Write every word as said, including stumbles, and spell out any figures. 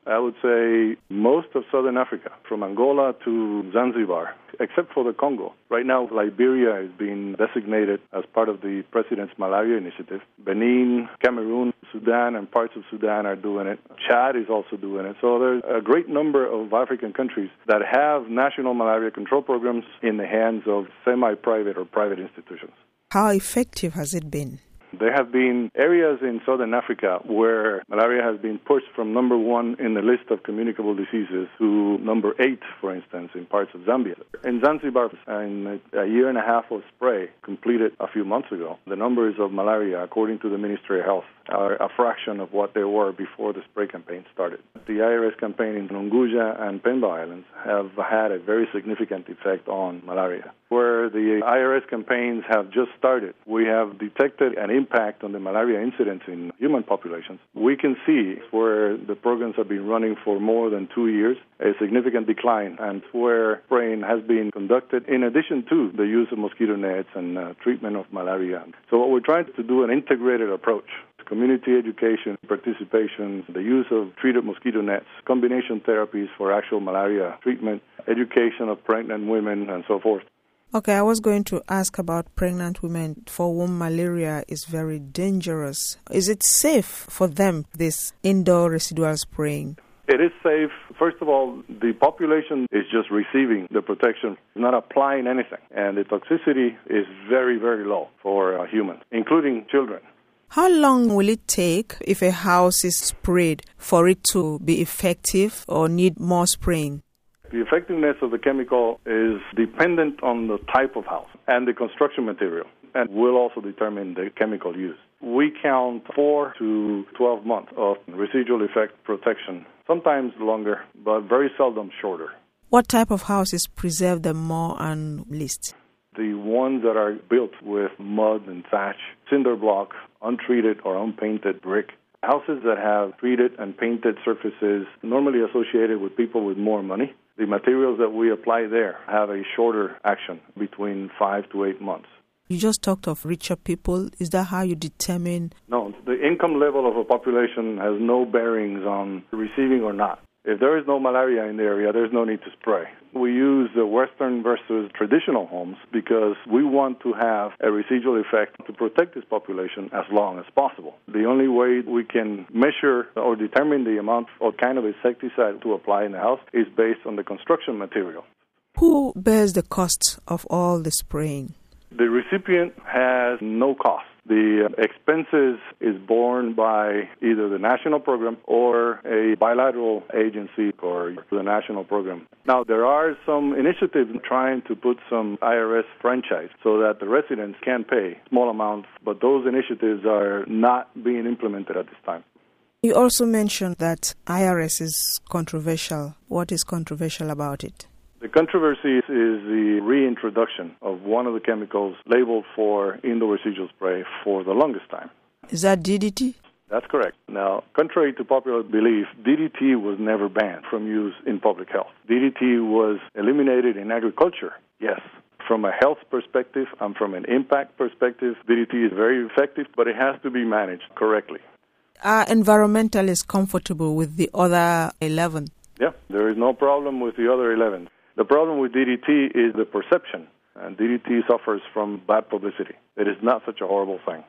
I would say most of southern Africa, from Angola to Zanzibar, except for the Congo. Right now, Liberia is being designated as part of the President's Malaria Initiative. Benin, Cameroon, Sudan, and parts of Sudan are doing it. Chad is also doing it. So there's a great number of African countries that have national malaria control programs in the hands of semi-private or private institutions. How effective has it been? There have been areas in southern Africa where malaria has been pushed from number one in the list of communicable diseases to number eight, for instance, in parts of Zambia. In Zanzibar, in a year and a half of spray completed a few months ago, the numbers of malaria, according to the Ministry of Health, are a fraction of what they were before the spray campaign started. The I R S campaign in Unguja and Pemba Islands have had a very significant effect on malaria. Where the I R S campaigns have just started, we have detected an impact on the malaria incidence in human populations. We can see where the programs have been running for more than two years, a significant decline, and where spraying has been conducted in addition to the use of mosquito nets and uh, treatment of malaria. So what we're trying to do an integrated approach. Community education, participation, the use of treated mosquito nets, combination therapies for actual malaria treatment, education of pregnant women, and so forth. Okay, I was going to ask about pregnant women for whom malaria is very dangerous. Is it safe for them, this indoor residual spraying? It is safe. First of all, the population is just receiving the protection, not applying anything. And the toxicity is very, very low for uh, humans, including children. How long will it take if a house is sprayed for it to be effective or need more spraying? The effectiveness of the chemical is dependent on the type of house and the construction material, and will also determine the chemical used. We count four to twelve months of residual effect protection, sometimes longer, but very seldom shorter. What type of houses preserve them more and least? The ones that are built with mud and thatch, cinder block, untreated or unpainted brick. Houses that have treated and painted surfaces, normally associated with people with more money. The materials that we apply there have a shorter action, between five to eight months. You just talked of richer people. Is that how you determine? No, the income level of a population has no bearings on receiving or not. If there is no malaria in the area, there's no need to spray. We use the Western versus traditional homes because we want to have a residual effect to protect this population as long as possible. The only way we can measure or determine the amount or kind of insecticide to apply in the house is based on the construction material. Who bears the cost of all the spraying? The recipient has no cost. The expenses is borne by either the national program or a bilateral agency or the national program. Now, there are some initiatives trying to put some I R S franchise so that the residents can pay small amounts, but those initiatives are not being implemented at this time. You also mentioned that I R S is controversial. What is controversial about it? The controversy is the reintroduction of one of the chemicals labeled for indoor residual spray for the longest time. Is that D D T? That's correct. Now, contrary to popular belief, D D T was never banned from use in public health. D D T was eliminated in agriculture, yes. From a health perspective and from an impact perspective, D D T is very effective, but it has to be managed correctly. Are environmentalists comfortable with the other eleven? Yeah, there is no problem with the other eleven. The problem with D D T is the perception, and D D T suffers from bad publicity. It is not such a horrible thing.